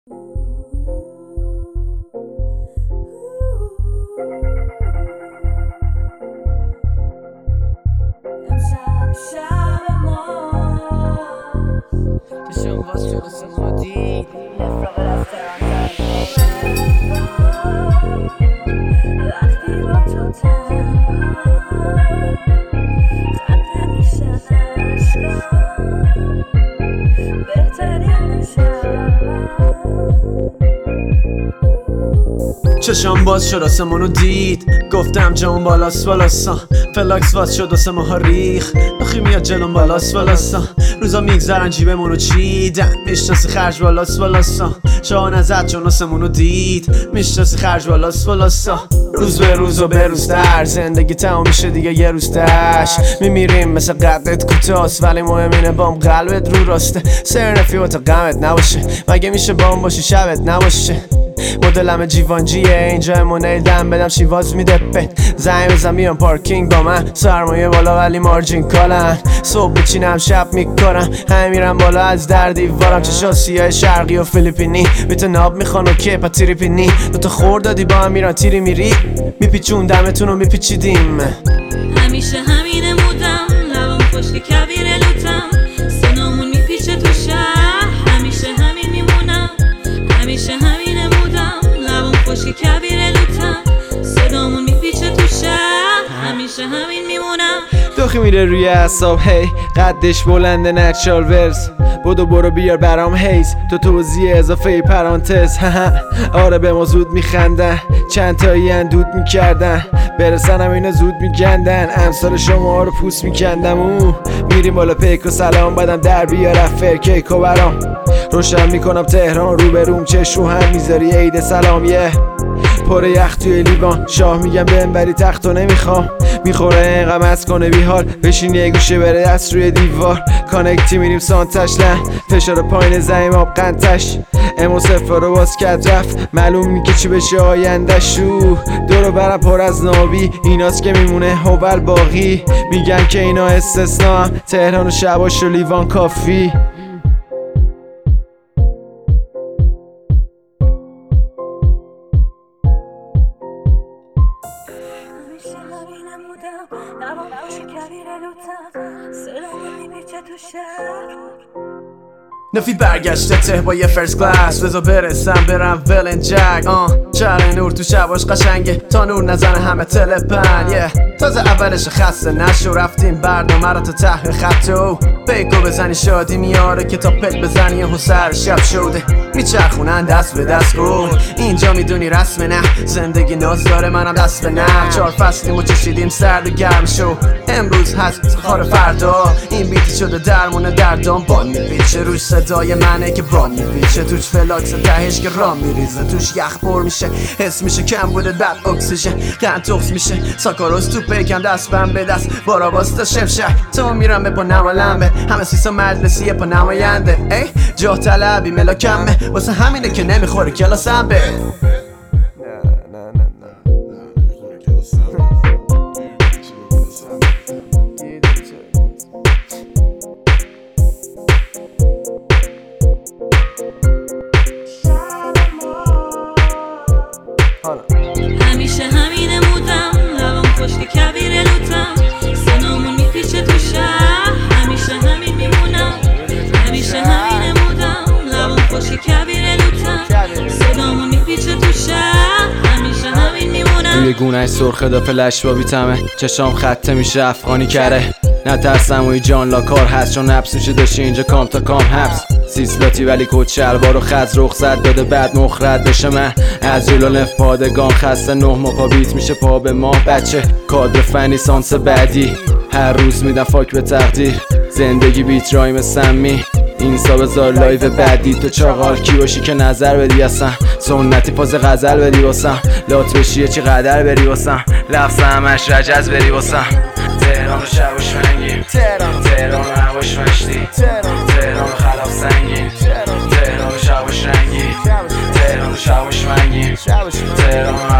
چشم باز شد سمادی وقتی با تو تنها خط نمیشن عشقا بهترین شب چشم باز شد آسمونو دید گفتم جام بالاست والاسا فلاکس واز شد واسه ماها ریخ نخی میاد جلوم بالاست والاسا روزا میگذرن جیبمونو چیدن میشناسی خرج بالاست والاسا شاه نزد چون آسمونو دید میشناسی خرج بالاست والاسا روز به روز و به روز در زندگی تمام میشه دیگه یه روز تش میمیریم مثل قدت کوتاست ولی مهم اینه بام قلبت رو راسته سرنفی و تا غمت نباشه مگه میشه بام باشی شبت نباشه مدلم جیوانجیه اینجا امونه دم بدم شیواز میده پت زنگ بزن میان پارکینگ با من سرمایه بالا ولی مارجین کالن صبح بچینم شب میکنم همه میرم بالا از در دیوارم چشا سیاه شرقی و فیلیپینی بیت ناب میخوان و کیپا تیری پینی دوتا خور دادی با هم میران تیری میری میپیچون دمتون رو میپیچیدیم همیشه همینه مودم لبام خشک کبیر لوتم سنامون میپیچه تو شهر همیشه همین میمونم همیشه همینه مودم لبام خشک کبیر لوتم صدامون میپیچه تو شهر همیشه همین میمونم دوخی میره روی اعصاب هی قدش بلنده نچرال ورز بدو برو بیار برام هیز تو توضیح اضافه پرانتز آره به ما زود میخندن چند تایی اندود میکردن برسنم اینا زود میگندن امثال شما رو پوست میکندم میریم بالا پیک و سلام بدم در بیار افر کیک و برام روشن میکنم تهران رو به روم چش رو هم میذاری عید سلام پر یخ توی لیوان شاه میگم بری تخت و نمیخوام میخوره اینقدر مست کنه بیحال بشین یه گوشه بره دست روی دیوار کانکتی میریم سانتش نه فشار پایین زمین آب قنتش امو صفر رو باز کد رفت معلوم میگه چی بشه آیندش دورو برم پر از نابی ایناست که میمونه هوبل باقی میگن که اینا استثنا هم تهران و شباش و لیوان کافی لبام خشک کبیر لوتم صدامون میپیچه تو شهر نفی برگشته ته با یه فرست کلاس بذار برسم برم ولن جک شهر نور تو شباش قشنگه تا نور نزنه همه تلپن تازه اولش خسته نشو رفتیم برنامه رو تا ته خطو بیکو بزنی شادی میاره که تا پل بزنی و سر شب شده میچرخونن دست به دست کن اینجا میدونی رسم نه زندگی ناز داره منم دست به نه 4 فصلیمو چشیدیم سرد و گرم شو امروز هست خار فردا این بیتی شده درمونه دردام بان میپیچه روش صدای منه که بان میپیچه توش فلاکس تهش که رام میریزه توش یخ پر میشه حس میشه کم بوده بد اکسیژن قند تخص میشه ساکاروز تو پیکم دست بم به دست بارا باستا شمشک تو میرم به پا نمالمه همه سیسا مجلسیه پا نماینده ای جا طلبی ملاکمه واسه همینه که نمیخوره کلاسم به همیشه همینه مودم لبام خشک کبیر لوتم سنامون میپیچه تو شهر همیشه همین میمونم همیشه همینه مودم لبام خشک کبیر لوتم صدامون میپیچه تو شهر همیشه همین میمونم روی گونه‌اش سرخه دا فلش با بیتمه چشام خطه میشه افغانی کره نترسم و جان لاکار هست چون نبس میشه داشته اینجا کام تا کام حبس سیسلاتی ولی کت شلوار و خز رخصت داده بعد مخرد بشه من از جلو نف پادگان خسته 9 ماه پا بیت میشه پا به ماه بچه کادر فنی سانس بعدی هر روز میدم فاک به تقدیر زندگی بیت رایم سمی این سا بذار لایو بعدی تو چاقال کی باشی که نظر بدی اصلا سنتی پاز غزل بدی واسم لات بشی چی قدر بری واسم لفظ همش رجز بری واسم تهران و شباش منگیم تهران و هواش مشتی تهران و خلاف سنگین تهران و شباش رنگی تهران و شباش منگیم تهران